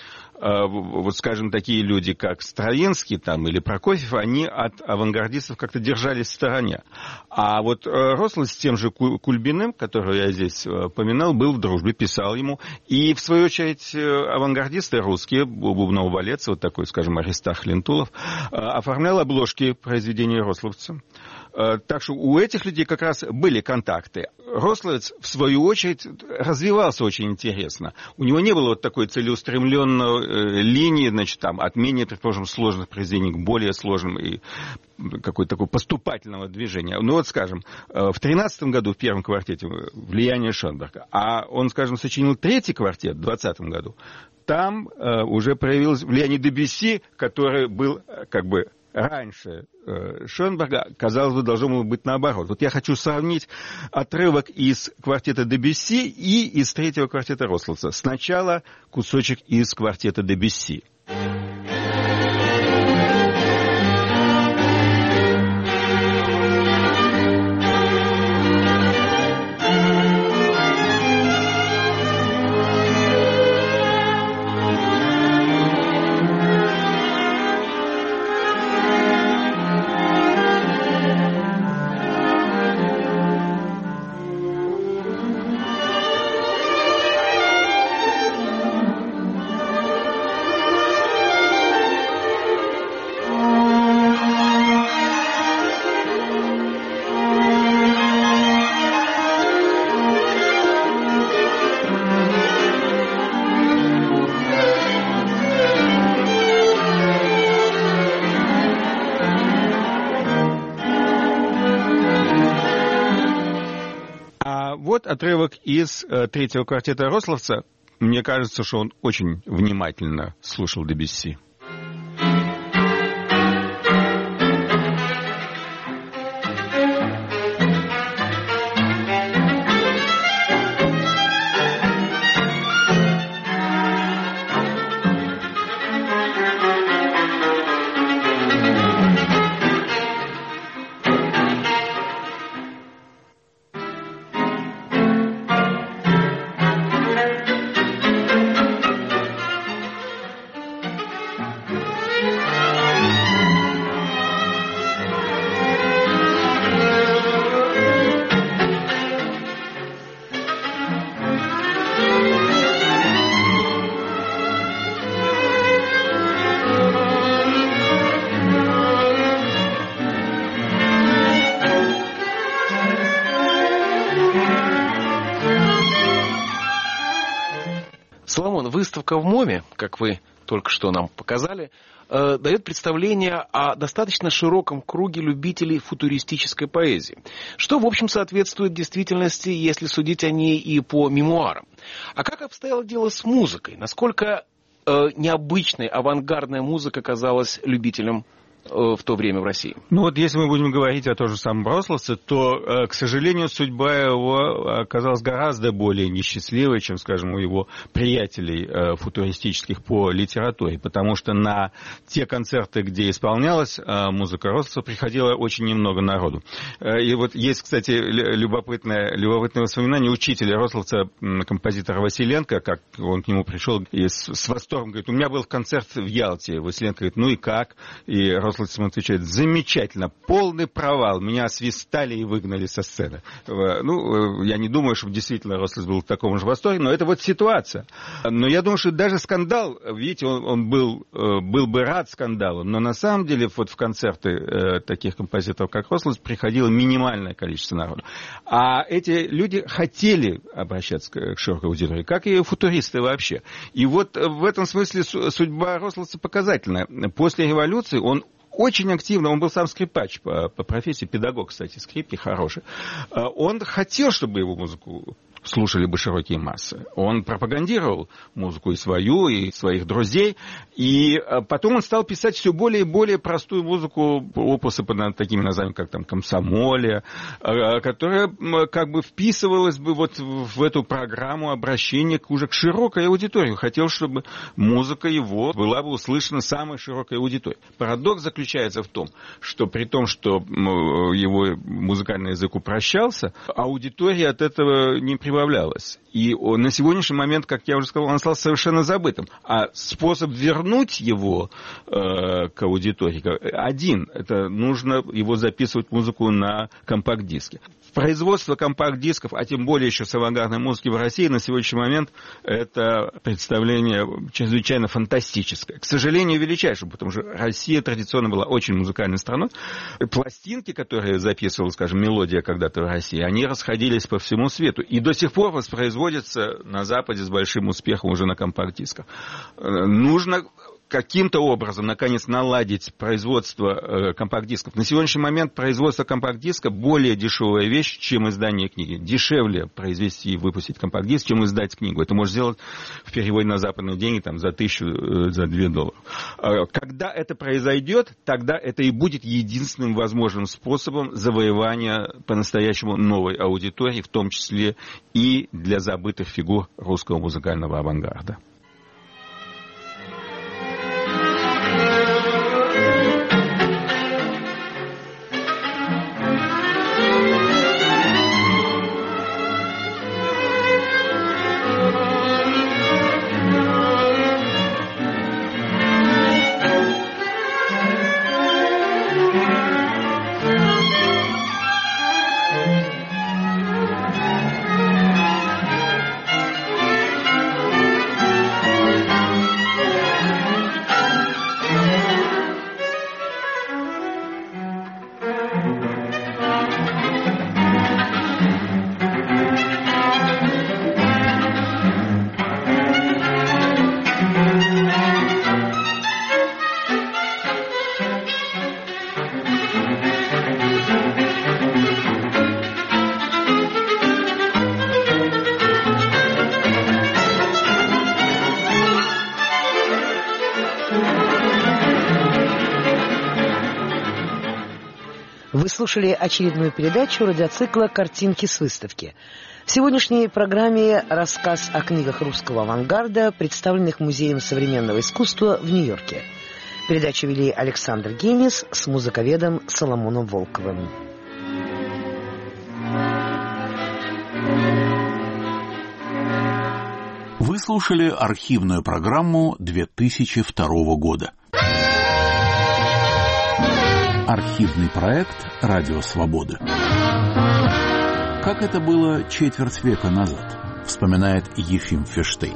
вот, скажем, такие люди, как Стравинский там, или Прокофьев, они от авангардистов как-то держались в стороне. А вот Рослый с тем же Кульбиным, которого я здесь поминал, был в дружбе, писал ему. И, в свою очередь, авангардисты русские, Бубнов Валец, вот такой, скажем, Аристарх Лентулов, оформлял обложки произведений рословца. Так что у этих людей как раз были контакты. Рословец, в свою очередь, развивался очень интересно. У него не было вот такой целеустремленной линии, значит, там, от менее, предположим, сложных произведений к более сложным и какой-то такой поступательного движения. Ну вот, скажем, в 13 году в первом квартете влияние Шонберга, а он, скажем, сочинил третий квартет в 20 году, там уже проявилось влияние Дебюсси, который был как бы раньше Шонберга, казалось бы, должно было быть наоборот. Вот я хочу сравнить отрывок из квартета Дебюсси и из третьего квартета Рословца. Сначала кусочек из квартета Дебюсси. Вот отрывок из третьего квартета Рословца. Мне кажется, что он очень внимательно слушал Дебюсси. Выставка в МОМе, как вы только что нам показали, дает представление о достаточно широком круге любителей футуристической поэзии, что, в общем, соответствует действительности, если судить о ней и по мемуарам. А как обстояло дело с музыкой? Насколько необычной авангардная музыка казалась любителям в то время в России? Ну вот если мы будем говорить о том же самом Рословце, то, к сожалению, судьба его оказалась гораздо более несчастливой, чем, скажем, у его приятелей футуристических по литературе, потому что на те концерты, где исполнялась музыка Рословца, приходило очень немного народу. И вот есть, кстати, любопытное воспоминание учителя Рословца, композитора Василенко, как он к нему пришел и с восторгом говорит: у меня был концерт в Ялте. Василенко говорит: ну и как? И Рословец ему отвечает: замечательно, полный провал, меня освистали и выгнали со сцены. Ну, я не думаю, что действительно Рословец был в таком же восторге, но это вот ситуация. Но я думаю, что даже скандал, видите, он был бы рад скандалу, но на самом деле вот в концерты таких композиторов, как Рословец, приходило минимальное количество народу. А эти люди хотели обращаться к широкой аудитории, как и футуристы вообще. И вот в этом смысле судьба Рословца показательная. После революции он очень активно, он был сам скрипач по профессии, педагог, кстати, скрипки хороший. Он хотел, чтобы его музыку слушали бы широкие массы. Он пропагандировал музыку и свою, и своих друзей. И потом он стал писать все более и более простую музыку, опусы под такими названиями, как там «Комсомолия», которая как бы вписывалась бы вот в эту программу обращения уже к широкой аудитории. Хотел, чтобы музыка его была бы услышана самой широкой аудиторией. Парадокс заключается заключается в том, что при том, что его музыкальный язык упрощался, аудитория от этого не прибавлялась. И на сегодняшний момент, как я уже сказал, он стал совершенно забытым. А способ вернуть его к аудитории один. Это нужно его записывать музыку на компакт-диске. Производство компакт-дисков, а тем более еще с авангардной музыки в России на сегодняшний момент, это представление чрезвычайно фантастическое. К сожалению, величайшее, потому что Россия традиционно была очень музыкальной страной. Пластинки, которые записывала, скажем, «Мелодия» когда-то в России, они расходились по всему свету. И до сих пор воспроизводятся на Западе с большим успехом уже на компакт-дисках. Нужно каким-то образом, наконец, наладить производство компакт-дисков. На сегодняшний момент производство компакт-диска более дешевая вещь, чем издание книги. Дешевле произвести и выпустить компакт-диск, чем издать книгу. Это можно сделать в переводе на западные деньги там, за $1000, за $2. Когда это произойдет, тогда это и будет единственным возможным способом завоевания по-настоящему новой аудитории, в том числе и для забытых фигур русского музыкального авангарда. Вы слушали очередную передачу радиоцикла «Картинки с выставки». В сегодняшней программе рассказ о книгах русского авангарда, представленных Музеем современного искусства в Нью-Йорке. Передачу вели Александр Генис с музыковедом Соломоном Волковым. Вы слушали архивную программу 2002 года. Архивный проект «Радио Свобода». Как это было четверть века назад, вспоминает Ефим Ферштейн.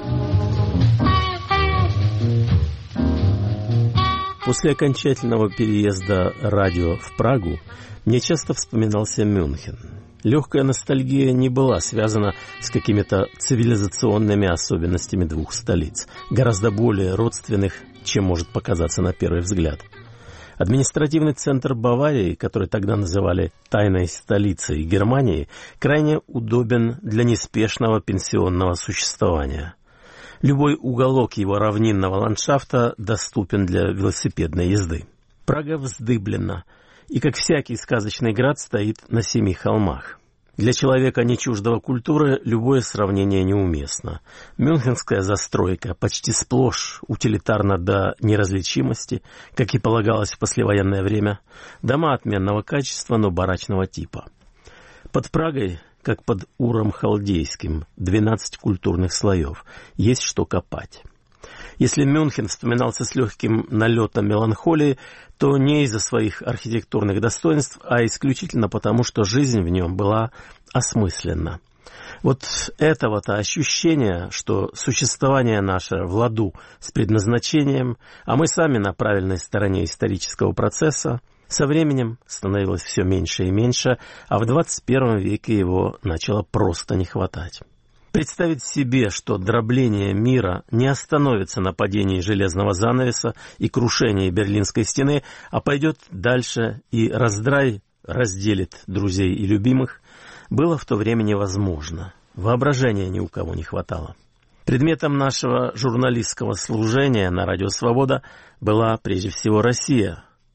После окончательного переезда радио в Прагу мне часто вспоминался Мюнхен. Легкая ностальгия не была связана с какими-то цивилизационными особенностями двух столиц, гораздо более родственных, чем может показаться на первый взгляд. Административный центр Баварии, который тогда называли «тайной столицей Германии», крайне удобен для неспешного пенсионного существования. Любой уголок его равнинного ландшафта доступен для велосипедной езды. Прага вздыблена и, как всякий сказочный град, стоит на 7 холмах. Для человека, не чуждого культуры, любое сравнение неуместно. Мюнхенская застройка почти сплошь утилитарна до неразличимости, как и полагалось в послевоенное время. Дома отменного качества, но барачного типа. Под Прагой, как под Уром Халдейским, 12 культурных слоев. Есть что копать. Если Мюнхен вспоминался с легким налетом меланхолии, то не из-за своих архитектурных достоинств, а исключительно потому, что жизнь в нем была осмысленна. Вот этого-то ощущения, что существование наше в ладу с предназначением, а мы сами на правильной стороне исторического процесса, со временем становилось все меньше и меньше, а в 21 веке его начало просто не хватать. Представить себе, что дробление мира не остановится на падении железного занавеса и крушении Берлинской стены, а пойдет дальше и раздрай разделит друзей и любимых, было в то время невозможно. Воображения ни у кого не хватало. Предметом нашего журналистского служения на Радио Свобода была прежде всего Россия.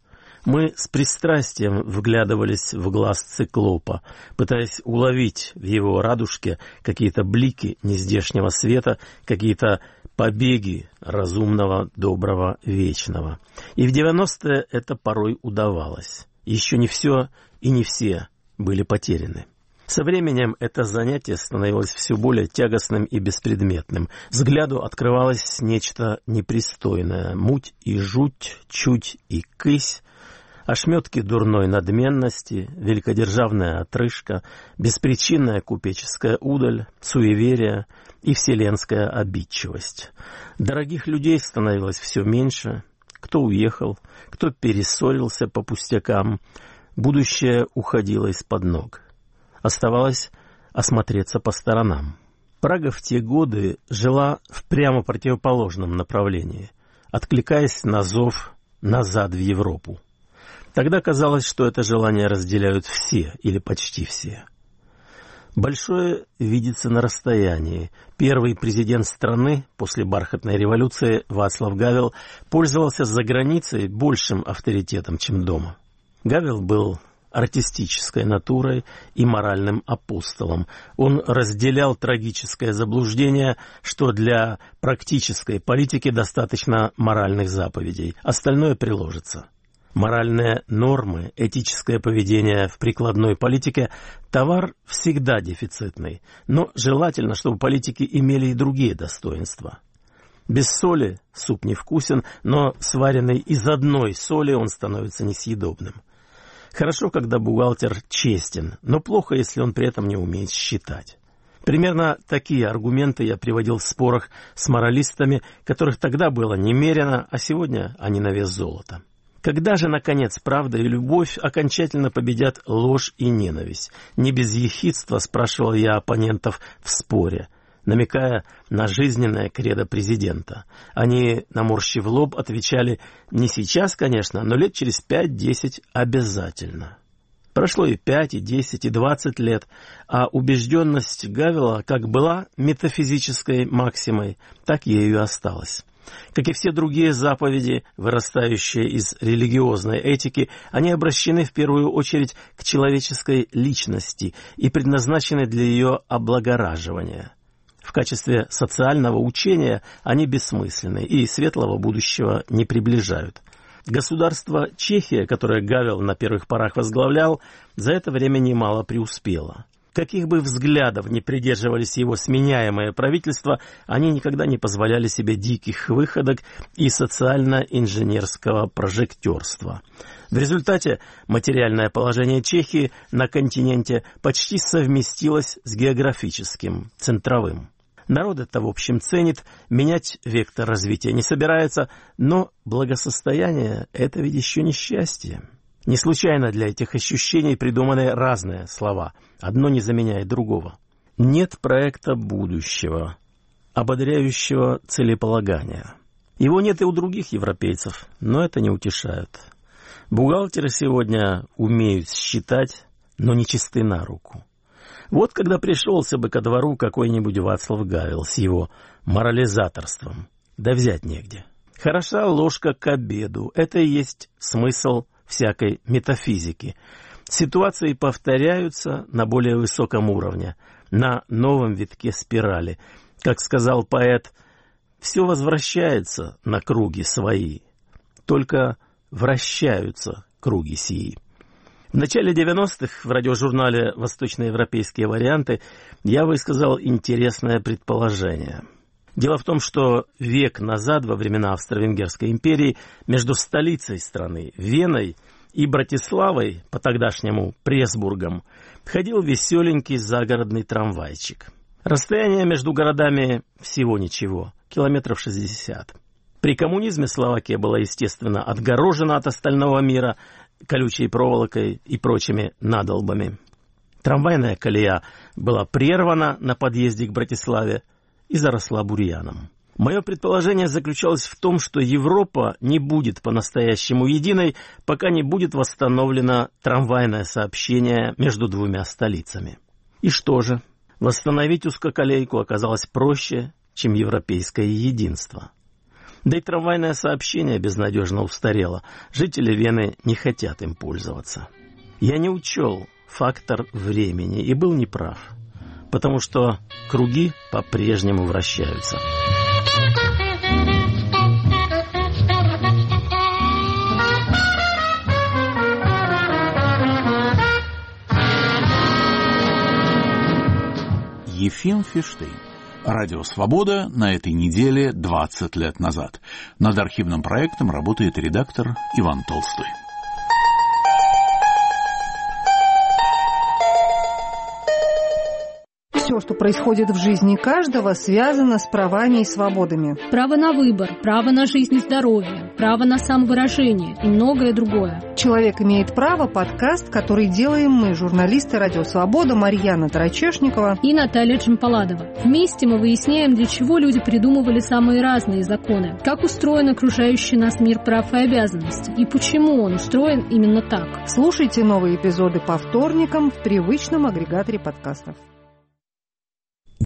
Мы с пристрастием вглядывались в глаз циклопа, пытаясь уловить в его радужке какие-то блики нездешнего света, какие-то побеги разумного, доброго, вечного. И в 90-е это порой удавалось. Еще не все и не все были потеряны. Со временем это занятие становилось все более тягостным и беспредметным. Взгляду открывалось нечто непристойное. Муть и жуть, чуть и кысь, ошметки дурной надменности, великодержавная отрыжка, беспричинная купеческая удаль, суеверие и вселенская обидчивость. Дорогих людей становилось все меньше. Кто уехал, кто перессорился по пустякам. Будущее уходило из-под ног. Оставалось осмотреться по сторонам. Прага в те годы жила в прямо противоположном направлении, откликаясь на зов назад в Европу. Тогда казалось, что это желание разделяют все или почти все. Большое видится на расстоянии. Первый президент страны после бархатной революции Václav Гавел пользовался за границей большим авторитетом, чем дома. Гавел был артистической натурой и моральным апостолом. Он разделял трагическое заблуждение, что для практической политики достаточно моральных заповедей, остальное приложится. Моральные нормы, этическое поведение в прикладной политике – товар всегда дефицитный, но желательно, чтобы политики имели и другие достоинства. Без соли суп невкусен, но сваренный из одной соли он становится несъедобным. Хорошо, когда бухгалтер честен, но плохо, если он при этом не умеет считать. Примерно такие аргументы я приводил в спорах с моралистами, которых тогда было немерено, а сегодня они на вес золота. Когда же, наконец, правда и любовь окончательно победят ложь и ненависть? Не без ехидства спрашивал я оппонентов в споре, намекая на жизненное кредо президента. Они, наморщив лоб, отвечали: не сейчас, конечно, но лет через 5-10 обязательно. Прошло и 5, и 10, и 20 лет, а убежденность Гавела как была метафизической максимой, так ею и осталась. Как и все другие заповеди, вырастающие из религиозной этики, они обращены в первую очередь к человеческой личности и предназначены для ее облагораживания. В качестве социального учения они бессмысленны и светлого будущего не приближают. Государство Чехия, которое Гавел на первых порах возглавлял, за это время немало преуспело. Каких бы взглядов ни придерживались его сменяемые правительства, они никогда не позволяли себе диких выходок и социально-инженерского прожектерства. В результате материальное положение Чехии на континенте почти совместилось с географическим, центровым. Народ это, в общем, ценит, менять вектор развития не собирается, но благосостояние – это ведь еще не счастье. Не случайно для этих ощущений придуманы разные слова. Одно не заменяет другого. Нет проекта будущего, ободряющего целеполагания. Его нет и у других европейцев, но это не утешает. Бухгалтеры сегодня умеют считать, но не чисты на руку. Вот когда пришелся бы ко двору какой-нибудь Václav Гавел с его морализаторством, да взять негде. Хороша ложка к обеду, это и есть смысл всякой метафизики. Ситуации повторяются на более высоком уровне, на новом витке спирали. Как сказал поэт, все возвращается на круги свои, только вращаются круги сии. В начале 90-х в радиожурнале «Восточноевропейские варианты» я высказал интересное предположение. Дело в том, что век назад, во времена Австро-Венгерской империи, между столицей страны, Веной, и Братиславой, по-тогдашнему Пресбургом, ходил веселенький загородный трамвайчик. Расстояние между городами всего ничего, километров 60. При коммунизме Словакия была, естественно, отгорожена от остального мира колючей проволокой и прочими надолбами. Трамвайная колея была прервана на подъезде к Братиславе и заросла бурьяном. Мое предположение заключалось в том, что Европа не будет по-настоящему единой, пока не будет восстановлено трамвайное сообщение между двумя столицами. И что же? Восстановить узкоколейку оказалось проще, чем европейское единство. Да и трамвайное сообщение безнадежно устарело. Жители Вены не хотят им пользоваться. Я не учел фактор времени и был неправ, потому что круги по-прежнему вращаются. Ефим Фиштейн. Радио «Свобода» на этой неделе 20 лет назад. Над архивным проектом работает редактор Иван Толстой. Все, что происходит в жизни каждого, связано с правами и свободами. Право на выбор, право на жизнь и здоровье, право на самовыражение и многое другое. «Человек имеет право» — подкаст, который делаем мы, журналисты «Радио Свобода» Марьяна Тарачешникова и Наталья Джампаладова. Вместе мы выясняем, для чего люди придумывали самые разные законы, как устроен окружающий нас мир прав и обязанностей, и почему он устроен именно так. Слушайте новые эпизоды по вторникам в привычном агрегаторе подкастов.